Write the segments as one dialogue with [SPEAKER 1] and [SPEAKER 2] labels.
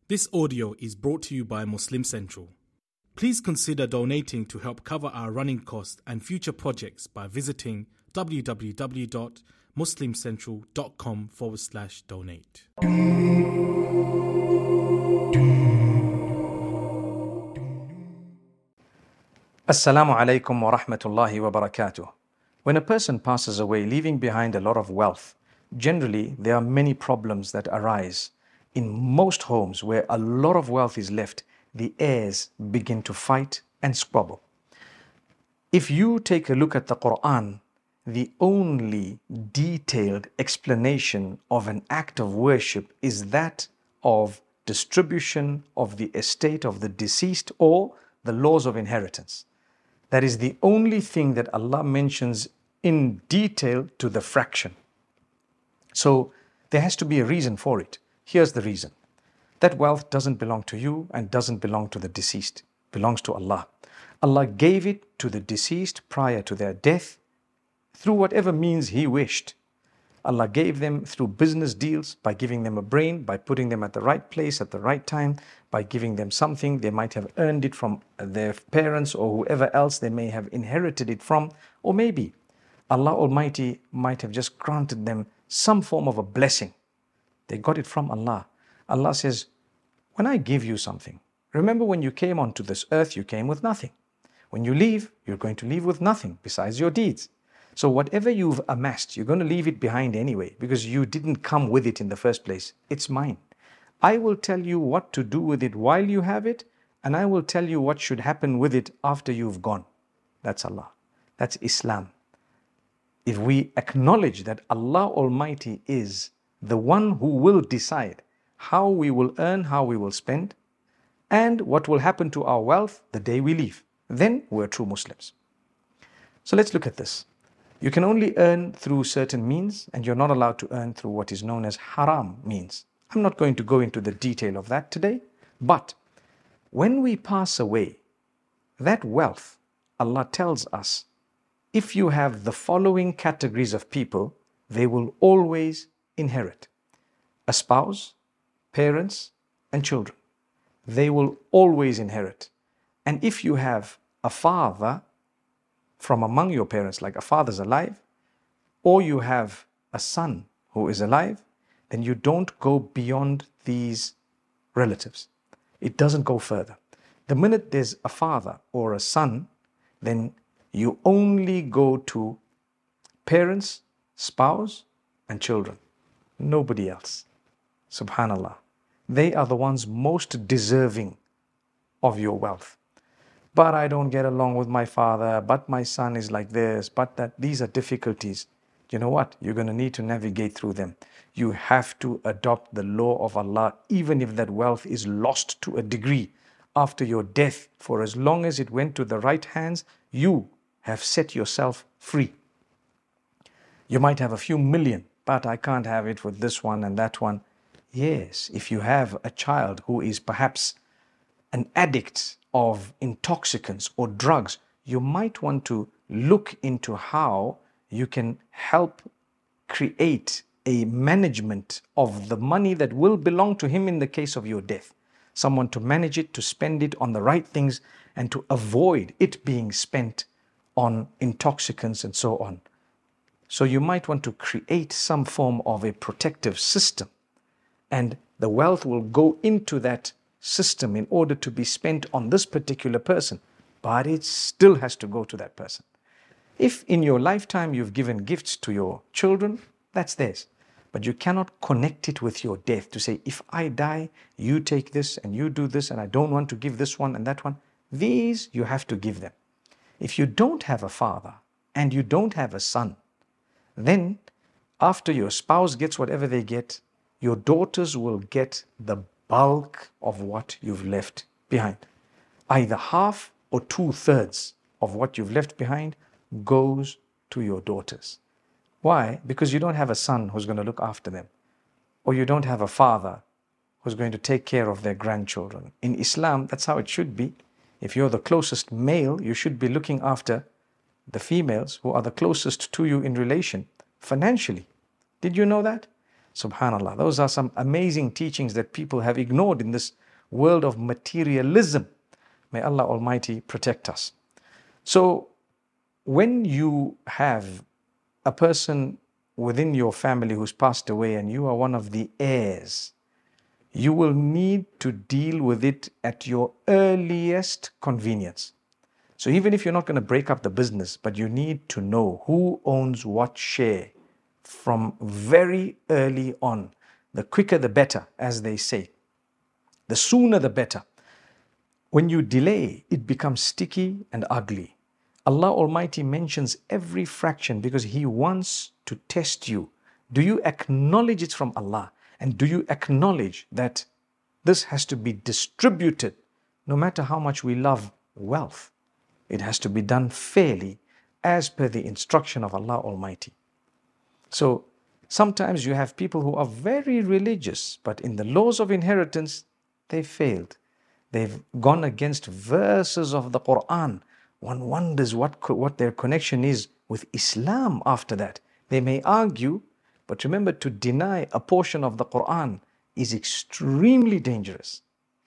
[SPEAKER 1] This audio is brought to you by Muslim Central. Please consider donating to help cover our running costs and future projects by visiting www.muslimcentral.com/donate.
[SPEAKER 2] Assalamu alaikum wa rahmatullahi wa barakatuh. When a person passes away leaving behind a lot of wealth, generally there are many problems that arise. In most homes where a lot of wealth is left, the heirs begin to fight and squabble. If you take a look at the Quran, the only detailed explanation of an act of worship is that of distribution of the estate of the deceased or the laws of inheritance. That is the only thing that Allah mentions in detail to the fraction. So there has to be a reason for it. Here's the reason. That wealth doesn't belong to you and doesn't belong to the deceased. It belongs to Allah. Allah gave it to the deceased prior to their death through whatever means He wished. Allah gave them through business deals, by giving them a brain, by putting them at the right place at the right time, by giving them something. They might have earned it from their parents or whoever else they may have inherited it from. Or maybe Allah Almighty might have just granted them some form of a blessing. They got it from Allah. Allah says, when I give you something, remember when you came onto this earth, you came with nothing. When you leave, you're going to leave with nothing besides your deeds. So whatever you've amassed, you're going to leave it behind anyway because you didn't come with it in the first place. It's mine. I will tell you what to do with it while you have it, and I will tell you what should happen with it after you've gone. That's Allah. That's Islam. If we acknowledge that Allah Almighty is the one who will decide how we will earn, how we will spend, and what will happen to our wealth the day we leave, then we're true Muslims. So let's look at this. You can only earn through certain means, and you're not allowed to earn through what is known as haram means. I'm not going to go into the detail of that today, but when we pass away, that wealth, Allah tells us, if you have the following categories of people, they will always inherit: a spouse, parents, and children. They will always inherit. And if you have a father from among your parents, like a father's alive, or you have a son who is alive, then you don't go beyond these relatives. It doesn't go further. The minute there's a father or a son, then you only go to parents, spouse, and children. Nobody else. Subhanallah. They are the ones most deserving of your wealth. But I don't get along with my father, but my son is like this, but that. These are difficulties. You know what? You're going to need to navigate through them. You have to adopt the law of Allah, even if that wealth is lost to a degree after your death. For as long as it went to the right hands, you have set yourself free. You might have a few million, but I can't have it with this one and that one. Yes, if you have a child who is perhaps an addict of intoxicants or drugs, you might want to look into how you can help create a management of the money that will belong to him in the case of your death. Someone to manage it, to spend it on the right things, and to avoid it being spent on intoxicants and so on. So you might want to create some form of a protective system, and the wealth will go into that system in order to be spent on this particular person, but it still has to go to that person. If in your lifetime you've given gifts to your children, that's theirs. But you cannot connect it with your death to say, if I die, you take this and you do this, and I don't want to give this one and that one. These you have to give them. If you don't have a father and you don't have a son, then after your spouse gets whatever they get, your daughters will get the bulk of what you've left behind. Either half or 2/3 of what you've left behind goes to your daughters. Why? Because you don't have a son who's going to look after them, or you don't have a father who's going to take care of their grandchildren. In Islam, that's how it should be. If you're the closest male, you should be looking after the females who are the closest to you in relation financially. Did you know that? Subhanallah. Those are some amazing teachings that people have ignored in this world of materialism. May Allah Almighty protect us. So, when you have a person within your family who's passed away and you are one of the heirs, you will need to deal with it at your earliest convenience. So even if you're not going to break up the business, but you need to know who owns what share from very early on. The quicker the better, as they say. The sooner the better. When you delay, it becomes sticky and ugly. Allah Almighty mentions every fraction because He wants to test you. Do you acknowledge it's from Allah? And do you acknowledge that this has to be distributed? No matter how much we love wealth, it has to be done fairly as per the instruction of Allah Almighty. So sometimes you have people who are very religious, but in the laws of inheritance, they failed. They've gone against verses of the Quran. One wonders what their connection is with Islam after that. They may argue, but remember, to deny a portion of the Quran is extremely dangerous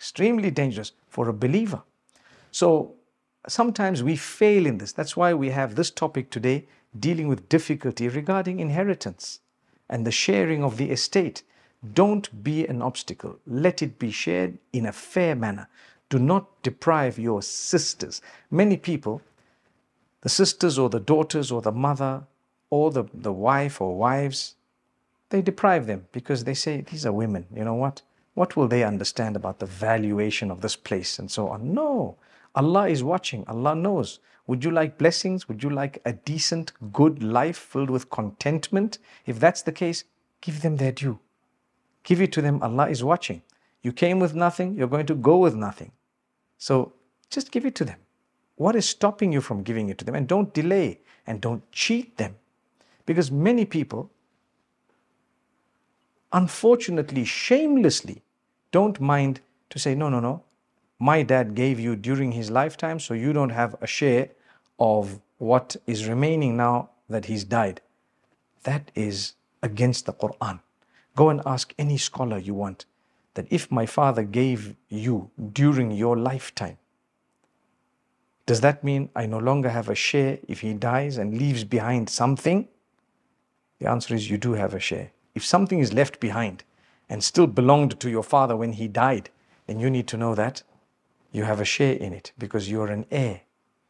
[SPEAKER 2] for a believer. So sometimes we fail in this. That's why we have this topic today, dealing with difficulty regarding inheritance and the sharing of the estate. Don't be an obstacle. Let it be shared in a fair manner. Do not deprive your sisters. Many people, the sisters or the daughters or the mother or the wife or wives, they deprive them because they say, these are women. You know what? What will they understand about the valuation of this place and so on? No. Allah is watching. Allah knows. Would you like blessings? Would you like a decent, good life filled with contentment? If that's the case, give them their due. Give it to them. Allah is watching. You came with nothing, you're going to go with nothing. So just give it to them. What is stopping you from giving it to them? And don't delay and don't cheat them. Because many people, unfortunately, shamelessly, don't mind to say, no. My dad gave you during his lifetime, so you don't have a share of what is remaining now that he's died. That is against the Quran. Go and ask any scholar you want that if my father gave you during your lifetime, does that mean I no longer have a share if he dies and leaves behind something? The answer is you do have a share. If something is left behind and still belonged to your father when he died, then you need to know that you have a share in it because you're an heir.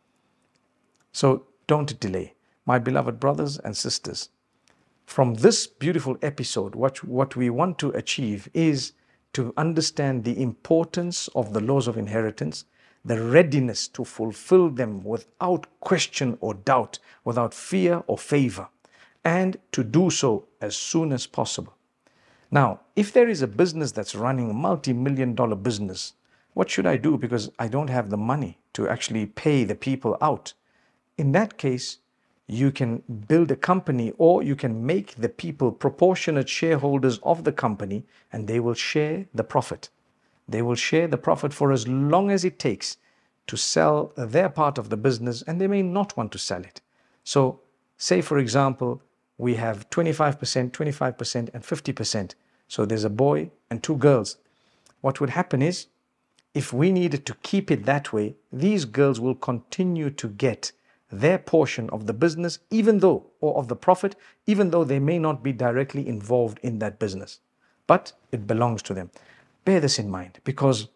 [SPEAKER 2] So don't delay. My beloved brothers and sisters, from this beautiful episode, what we want to achieve is to understand the importance of the laws of inheritance, the readiness to fulfill them without question or doubt, without fear or favor, and to do so as soon as possible. Now, if there is a business that's running a multi-million-dollar business, what should I do because I don't have the money to actually pay the people out? In that case, you can build a company or you can make the people proportionate shareholders of the company and they will share the profit. They will share the profit for as long as it takes to sell their part of the business, and they may not want to sell it. So say, for example, we have 25%, 25% and 50%. So there's a boy and two girls. What would happen is, if we needed to keep it that way, these girls will continue to get their portion of the business, or of the profit, even though they may not be directly involved in that business. But it belongs to them. Bear this in mind, because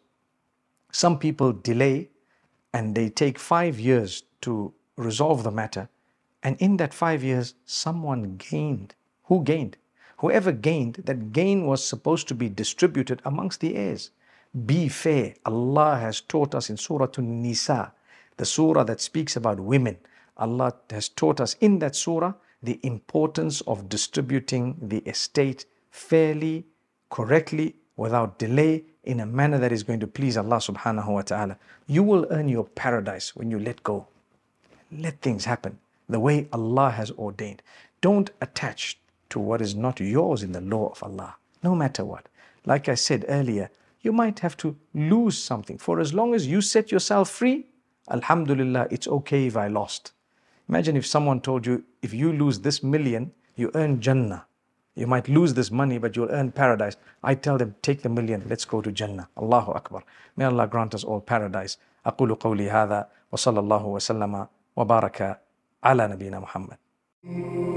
[SPEAKER 2] some people delay and they take 5 years to resolve the matter. And in that 5 years, someone gained. Who gained? Whoever gained, that gain was supposed to be distributed amongst the heirs. Be fair. Allah has taught us in Surah An-Nisa, the surah that speaks about women. Allah has taught us in that surah the importance of distributing the estate fairly, correctly, without delay, in a manner that is going to please Allah subhanahu wa ta'ala. You will earn your paradise when you let go. Let things happen the way Allah has ordained. Don't attach to what is not yours in the law of Allah, no matter what. Like I said earlier, you might have to lose something. For as long as you set yourself free, alhamdulillah, it's okay if I lost. Imagine if someone told you, if you lose this million, you earn Jannah. You might lose this money, but you'll earn paradise. I tell them, take the million, let's go to Jannah. Allahu Akbar. May Allah grant us all paradise. أقول قولي هذا وصلى الله وسلم وبارك على نبينا محمد.